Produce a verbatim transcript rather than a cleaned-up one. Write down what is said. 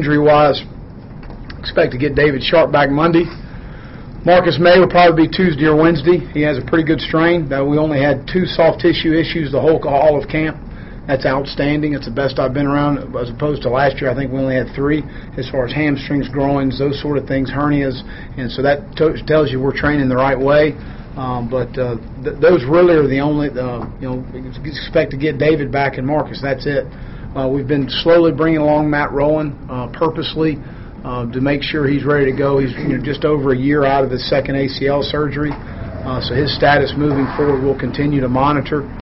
injury-wise, expect to get David Sharp back Monday. Marcus May will probably be Tuesday or Wednesday. He has a pretty good strain. Uh, we only had two soft tissue issues the whole all of camp. That's outstanding. It's the best I've been around, as opposed to last year. I think we only had three, as far as hamstrings, groins, those sort of things, hernias, and so that t- tells you we're training the right way. Um, but uh, th- those really are the only, uh, you know, we expect to get David back and Marcus. That's it. Uh, we've been slowly bringing along Matt Rowan uh, purposely uh, to make sure he's ready to go. He's you know, just over a year out of his second A C L surgery, uh, so his status moving forward we'll continue to monitor.